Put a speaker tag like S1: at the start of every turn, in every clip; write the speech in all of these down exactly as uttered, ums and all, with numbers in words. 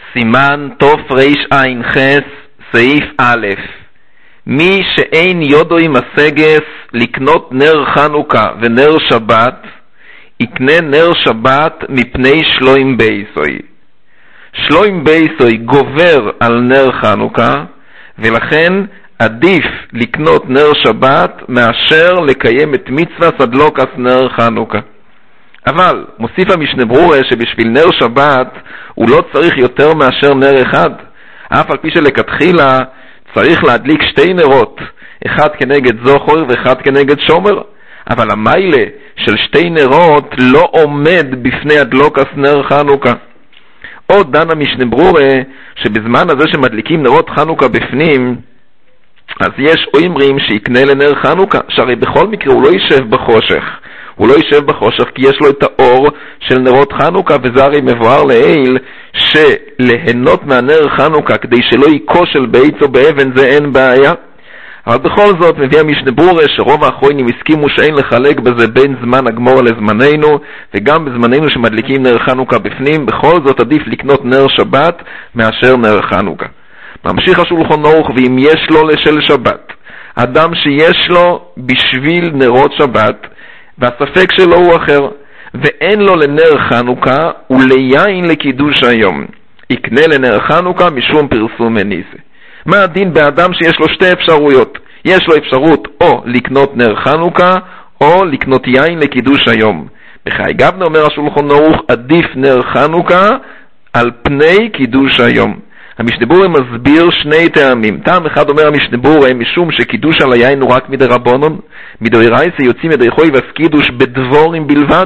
S1: סימן תוף ריש עין חס, סעיף א'. מי שאין יודוי מסגס לקנות נר חנוכה ונר שבת, יקנה נר שבת מפני שלוים בייסוי. שלוים בייסוי גובר על נר חנוכה, ולכן עדיף לקנות נר שבת מאשר לקיים את מצווה סדלוקס נר חנוכה. אבל מוסיף המשנה ברורה שבשביל נר שבת הוא לא צריך יותר מאשר נר אחד, אף על פי שלכתחילה צריך להדליק שתי נרות, אחד כנגד זוכר ואחד כנגד שומר, אבל המיילה של שתי נרות לא עומד בפני הדלוקס נר חנוכה. עוד דן המשנה ברורה שבזמן הזה שמדליקים נרות חנוכה בפנים, אז יש אומרים שיקנה לנר חנוכה, שהרי בכל מקרה הוא לא יישב בחושך, הוא לא יישב בחושך כי יש לו את האור של נרות חנוכה, וזה הרי מבואר לעיל שליהנות מהנר חנוכה כדי שלא ייכושל בעץ או באבן זה אין בעיה. אבל בכל זאת מביא המשנה ברורה שרוב האחרונים הסכימו שאין לחלק בזה בין זמן הגמור לזמננו, וגם בזמננו שמדליקים נר חנוכה בפנים בכל זאת עדיף לקנות נר שבת מאשר נר חנוכה. ממשיך השולחן ערוך, ואם יש לו לשל שבת, אדם שיש לו בשביל נרות שבת והספק שלו הוא אחר ואין לו לנר חנוכה וליין לקידוש היום, יקנה לנר חנוכה משום פרסום מניסה. מה הדין באדם שיש לו שתי אפשרויות? יש לו אפשרות או לקנות נר חנוכה או לקנות יין לקידוש היום. בחיי גבנה אומר השולחן ערוך, עדיף נר חנוכה על פני קידוש היום. המשנה ברורה מסביר שני טעמים. טעם אחד אומר המשנה ברורה משום שקידוש על היין הוא רק מדרבנן, מדאורייתא יוצאים ידי חויב קידוש בדבורים בלבד.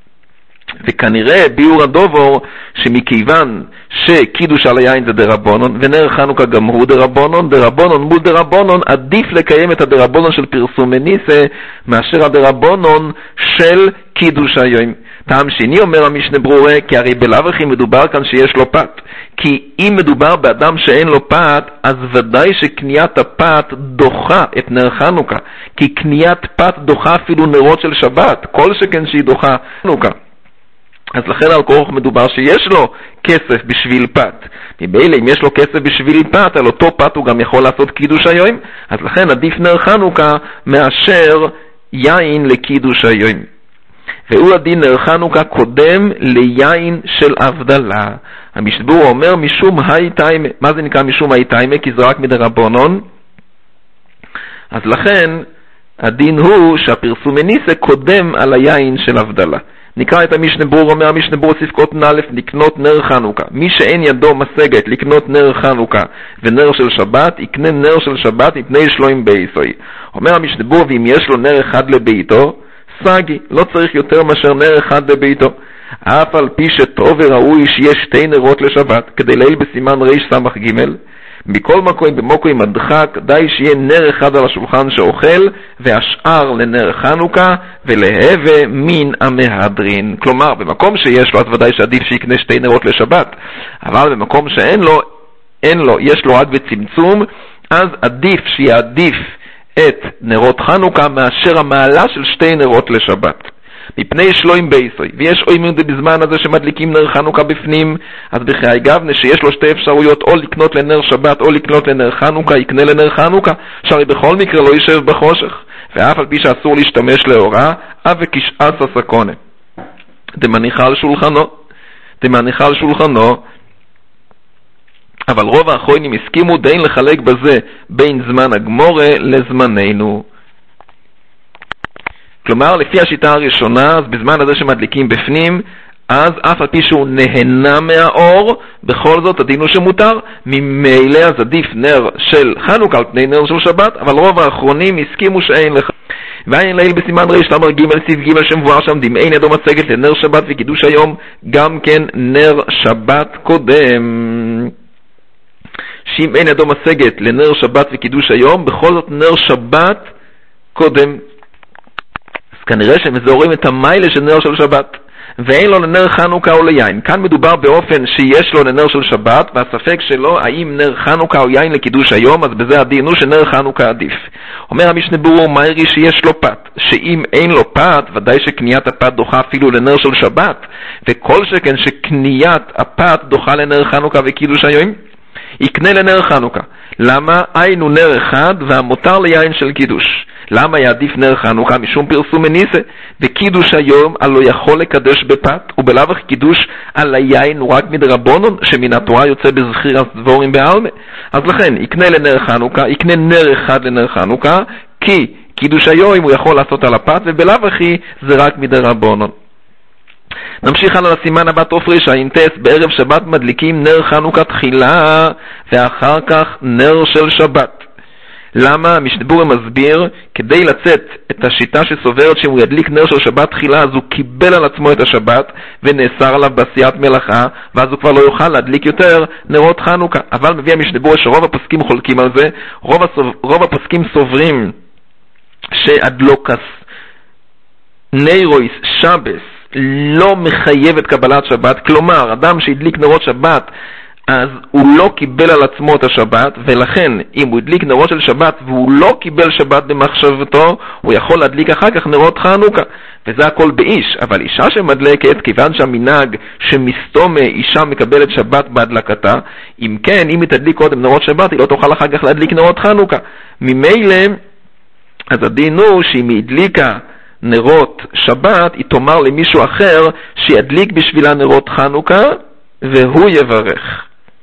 S1: וכנראה ביאור הדובר שמכיוון שקידוש על היין זה דרבנן ונר חנוכה גם הוא דרבנן, דרבנן מול דרבנן עדיף לקיים את הדרבנן של פרסום מניסה מאשר הדרבנן של קידוש היום. טעם שני אומר המשנה ברורה כי הרי בלאו הכי מדובר כאן שיש לו פת, כי אם מדובר באדם שאין לו פת אז ודאי שקניית הפת דוחה את נר חנוכה, כי קניית פת דוחה אפילו נרות של שבת, כל שכן שהיא דוחה חנוכה. אז לכן על כורח מדובר שיש לו כסף בשביל פת. מבעילה אם יש לו כסף בשביל פת, על אותו פת הוא גם יכול לעשות קידוש היום, אז לכן עדיף נר חנוכה מאשר יין לקידוש היום. והוא הדין נר חנוכה קודם ליין של הבדלה. המשנה ברורה אומר משום היי טיימה. מה זה נקרא משום היי טיימה? כי זה רק מדרבנן. אז לכן הדין הוא שהפרסום מניסה קודם על היין של הבדלה. נקרא את המשנה ברורה, אומר המשנה ברורה סעיף קטן א', לקנות נר חנוכה. מי שאין ידו משגת לקנות נר חנוכה ונר של שבת, יקנה נר של שבת מפני שלוים בייסוי. אומר המשנה ברורה, ואם יש לו נר אחד לביתו, סגי, לא צריך יותר מאשר נר אחד לביתו. אף על פי שטוב וראוי שיש שתי נרות לשבת, כדי לעיל בסימן ריש סמך ג', מכל מקום במוקו עם הדחק, די שיהיה נר אחד על השולחן שאוכל, והשאר לנר חנוכה, ולהווה מין המהדרין. כלומר, במקום שיש לו, אז ודאי שעדיף שיקנה שתי נרות לשבת, אבל במקום שאין לו, אין לו, יש לו עד וצמצום, אז עדיף שיעדיף את נרות חנוכה מאשר המעלה של שתי נרות לשבת. מפני שלוים בייסוי, ויש אומרים בזמן הזה שמדליקים נר חנוכה בפנים, אז בחיי גבנה שיש לו שתי אפשרויות, או לקנות לנר שבת או לקנות לנר חנוכה, יקנה לנר חנוכה, שהרי בכל מקרה לא יישב בחושך, ואף על פי שאסור להשתמש לאורה, אף וכשעת הסקונה. דמניחה על שולחנו, דמניחה על שולחנו, אבל רוב האחרונים הסכימו דיין לחלק בזה בין זמן הגמורה לזמננו. כלומר, לפי השיטה הראשונה, אז בזמן הזה שמדליקים בפנים, אז אף על פי שהוא נהנה מהאור, בכל זאת הדין הוא שמותר. ממילא אז עדיף נר של חנוכה על פני נר של שבת, אבל רוב האחרונים הסכימו שאין לך. ואין לעיל בסימן ריש למר ג' סיף ג' שמבואר שם, דמעין ידו מצגת לנר שבת וקידוש היום, גם כן נר שבת קודם. שאם אין ידו משגת לנר שבת וקידוש היום, בכל זאת נר שבת קודם. אז כנראה שהם מזהורים את המיילה של נר של שבת. ואין לו לנר חנוכה או ליין. כאן מדובר באופן שיש לו לנר של שבת, והספק שלו האם נר חנוכה או יין לקידוש היום, אז בזה הדין הוא שנר חנוכה עדיף. אומר המשנה ברור, מה הרי שיש לו פת? שאם אין לו פת, ודאי שקניית הפת דוחה אפילו לנר של שבת, וכל שכן שקניית הפת דוחה לנר חנוכה וקידוש היום, יקנה לנר חנוכה. למה? היינו נר אחד והמותר ליין של קידוש. למה יעדיף נר חנוכה? משום פרסום מניסה, וקידוש היום הלא יכול לקדש בפת, ובלאו הכי קידוש על היין הוא רק מדרבנן, שמן התורה יוצא בזכיר דבורים בעלמא. אז לכן יקנה לנר חנוכה, יקנה נר אחד לנר חנוכה, כי קידוש היום הוא יכול לעשות על הפת, ובלאו הכי זה רק מדרבנן. נמשיך הלאה לסימן הבא תופריש האינטס. בערב שבת מדליקים נר חנוכה תחילה ואחר כך נר של שבת. למה? המשנה ברורה מסביר, כדי לצאת את השיטה שסוברת שאם הוא ידליק נר של שבת תחילה אז הוא קיבל על עצמו את השבת ונאסר עליו בעשיית מלאכה, ואז הוא כבר לא יוכל להדליק יותר נרות חנוכה. אבל מביא המשנה ברורה שרוב הפסקים חולקים על זה. רוב, הסוב... רוב הפסקים סוברים שהדלוקס ניירויס שבס לא מחייב את קבלת שבת, כלומר אדם שהדליק נרות שבת אז הוא לא קיבל על עצמו את השבת, ולכן אם הוא הדליק נרות של שבת והוא לא קיבל שבת במחשבתו, הוא יכול להדליק אחר כך נרות חנוכה, וזה הכל באיש. אבל אישה שמדלקת, כיוון שהמנהג שמסתומה אישה מקבלת שבת בהדלקתה, אם כן, אם היא תדליק קודם נרות שבת היא לא תוכל אחר כך להדליק נרות חנוכה. ממילא אז הדין הוא שאם היא הדליקה נרות שבת, היא תאמר למישהו אחר שידליק בשבילה נרות חנוכה, והוא יברך.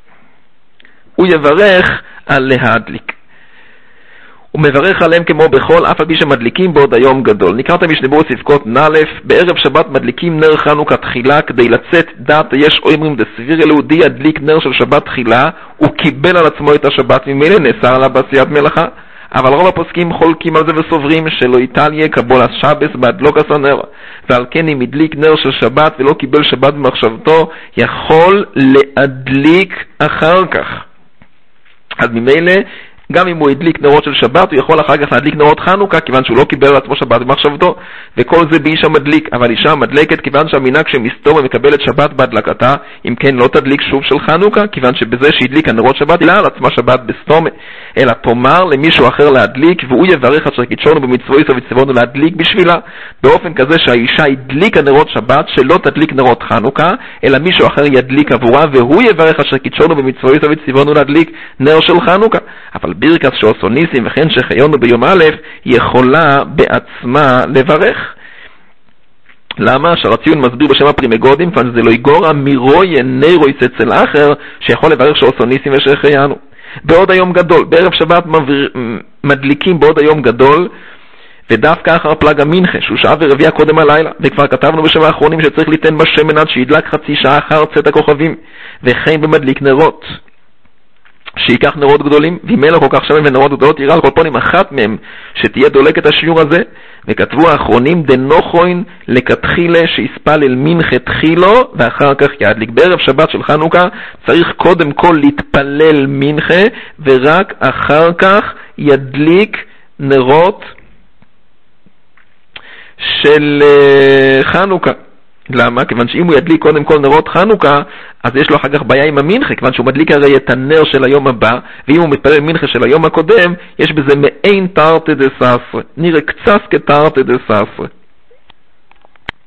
S1: הוא יברך על להדליק. הוא מברך עליהם כמו בכל, אף על פי שמדליקים בעוד היום גדול. נקראת המשנה ברורה ספקות נאלף, בערב שבת מדליקים נר חנוכה תחילה, כדי לצאת דעת יש אומרים דסביר אלוהודי ידליק נר של שבת תחילה, הוא קיבל על עצמו את השבת, ממילא נאסר עליו בעשיית מלאכה. אבל רוב הפוסקים חולקים על זה וסוברים שלא יתליה קבול השבס בהדלוק הנר, ועל כן אם הדליק נר של שבת ולא קיבל שבת במחשבתו יכול להדליק אחר כך. אז ממילא גם אם הוא הדליק נרות של שבת הוא יכול אחר כך להדליק נרות חנוכה, כיוון שהוא לא קיבל על עצמו שבת במחשבתו, וכל זה באיש המדליק. אבל אישה מדלקת, כיוון שהמנהג שמסתום ומקבלת שבת בהדלקתה, אם כן לא תדליק שוב של חנוכה, כיוון שבזה שהדליק הנרות שבת היא לה על עצמה שבת בסתום, אלא תאמר למישהו אחר להדליק, והוא יברך אשר קידשנו במצוות וציוונו להדליק בשבילה, באופן כזה שהאישה הדליקה נרות שבת שלא תדליק נרות חנוכה, אלא מישהו אחר ידליק עבורה, והוא יברך אשר קידשנו במצוות וציוונו להדליק נר של חנוכה. אבל ברכת שעשו ניסים וכן שחיינו ביום א' יכולה בעצמה לברך. למה? שרציון מסביר בשם הפרימגודים, כיוון שזה לא יגור אמירוי ניירוי אצל אחר שיכול לברך שעשו ניסים ושחיינו. בעוד היום גדול, בערב שבת מדליקים בעוד היום גדול, ודווקא אחר פלג המנחה, שהוא שעה ורביע קודם הלילה, וכבר כתבנו בשם האחרונים שצריך ליתן בשמן עד שידלק חצי שעה אחר צאת הכוכבים, וכן במדליק נרות. שיקח נרות גדולים, ואם אין לו כל כך שמן ונרות גדולות, יראה על כל פונים אחת מהם שתהיה דולקת השיעור הזה. וכתבו האחרונים דנוכוין לכתחילה שיספל אל מנחה תחילו ואחר כך ידליק. בערב שבת של חנוכה צריך קודם כל להתפלל מנחה ורק אחר כך ידליק נרות של חנוכה. למה? כיוון שאם הוא ידליק קודם כל נרות חנוכה, אז יש לו אחר כך בעיה עם המנחה, כיוון שהוא מדליק הרי את הנר של היום הבא, ואם הוא מתפלל מנחה של היום הקודם, יש בזה מעין תרתי דססרה, נראה קצת כתרתי דססרה.